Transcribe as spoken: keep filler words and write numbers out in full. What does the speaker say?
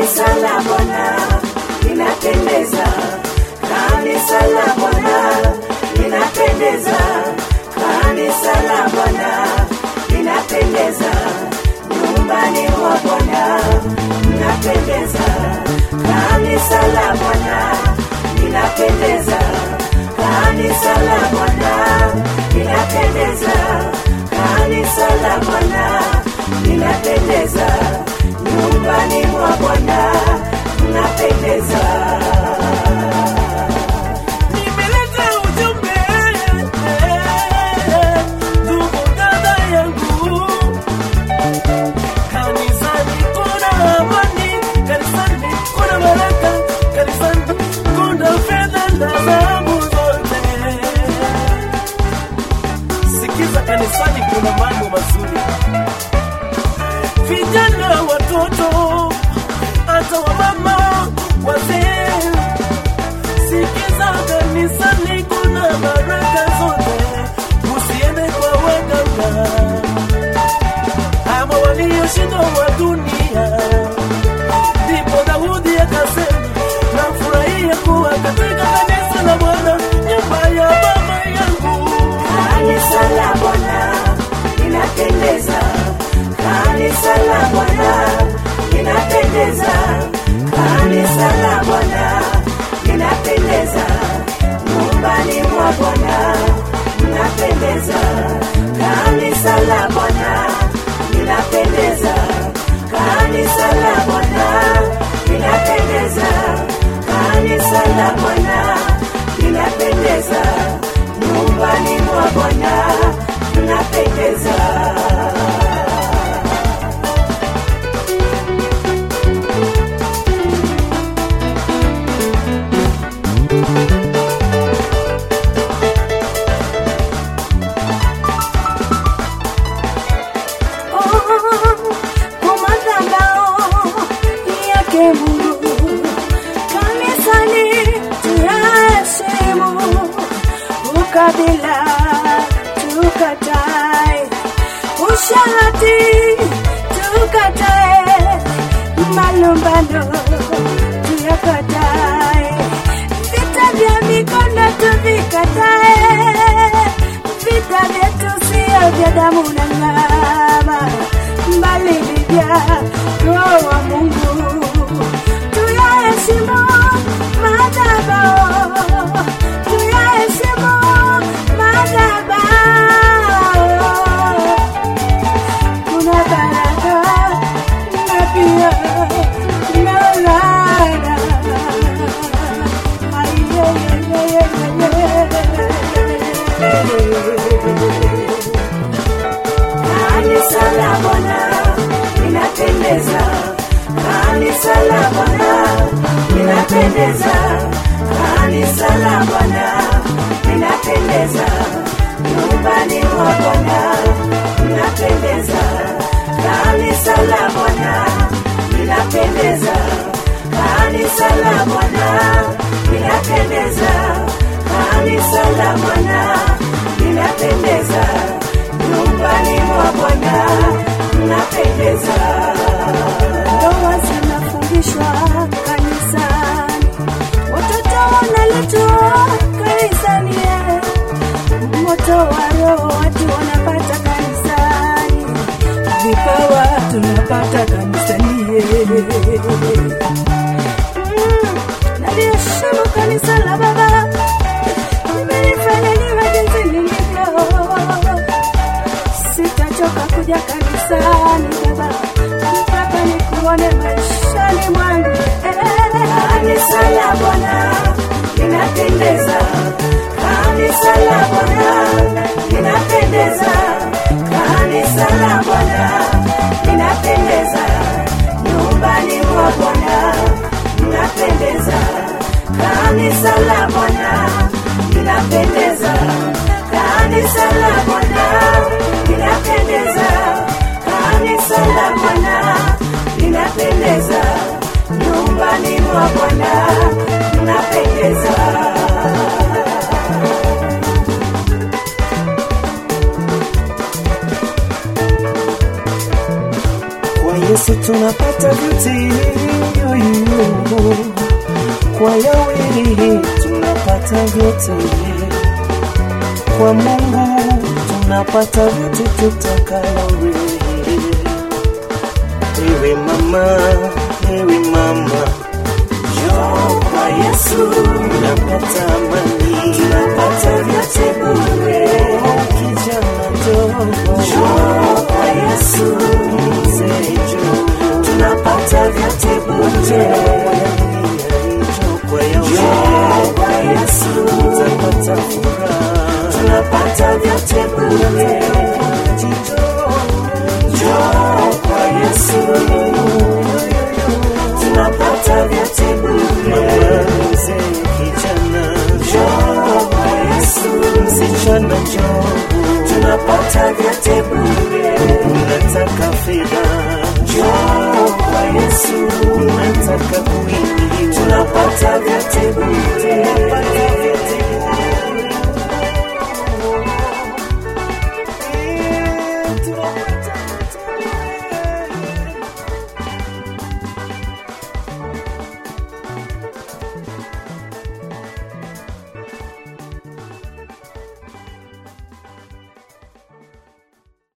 kanisa la Bwana linapendeza, kanisa la Bwana linapendeza, kanisa la Bwana linapendeza, nyumbani mwa Bwana linapendeza, kanisa la Bwana linapendeza, kanisa la Bwana linapendeza, kanisa la Bwana linapendeza, nyumbani mwa Bwana linapendeza. Nimeleta ujumbe ndugu dada yangu, kanisani kuna amani, kanisani kuna baraka, kanisani kuna fedha na dhahabu zote. Sikiza, kanisani kuna mambo mazuri, vijana, watoto, hata wamama, wazee. Sikiza, kanisani kuna baraka zote, usiende kwa waganga ama walioshindwa wa dunia. Ndipo Daudi akasema, nafurahia kuwa katika kanisa la Bwana, nyumba ya baba yangu. Kanisa la Bwana linapendeza, kanisa la Bwana linapendeza, kanisa la Bwana linapendeza, nyumbani mwa Bwana linapendeza, kanisa la Bwana linapendeza, kanisa la Bwana linapendeza, kanisa la Bwana linapendeza, nyumbani mwa Bwana linapendeza. Kabila tukatae, ushati tukatae, malumbano tuyakatae, vita vya mikono tuvikatae, vita vyetu sio vya damu na nyama, bali ni vya Roho wa Mungu. Tuyaheshimu madhabahu, tuyaheshimu madhabahu, kuna baraka na pia na laana. Kanisa la Bwana linapendeza, kanisa la Bwana linapendeza, kanisa la Bwana linapendeza, nyumbani mwa Bwana linapendeza, kanisa la Bwana linapendeza, kanisa la Bwana linapendeza, kanisa la Bwana linapendeza, nyumbani mwa Bwana linapendeza. Ndoa zinafundishwa kanisani, watoto wanaletwa kanisani, moto wa Roho watu wanapata kanisani, vipawa tunapata kanisani. Naliheshimu kanisa la Baba, nimelifanya niwe jinsi nilivyo, sitachoka kuja kanisani Baba mpaka nikuone maishani mwangu. Kanisa la Bwana linapendeza, kanisa la Bwana linapendeza, kanisa la Bwana linapendeza, nyumbani mwa Bwana linapendeza, kanisa la Bwana linapendeza, kanisa la Bwana linapendeza, kanisa la Bwana linapendeza, nyumbani mwa Bwana linapendeza. Yesu tunapata vyote. Kwa Yahweh tunapata vyote, kwa Mungu tunapata vyote tutakalo. Ewe mama, ewe mama, njoo kwa Yesu, tunapata amani, tunapata vyote bure. Kijana njoo, njoo kwa Yesu, mzee njoo, tunapata vyote bure. Njoo kwa Yesu, utapata furaha, tunapata vyote bure. Njoo kwa Yesu, tunapata vyote bure. mzee kijana Njoo kwa Yesu, msichana njoo, tunapata vyote bure. unataka fedha, Njoo kwa Yesu, unataka kuinuliwa, tunapata vyote bure. tunapata vyote bure. Tunapata vyote bure.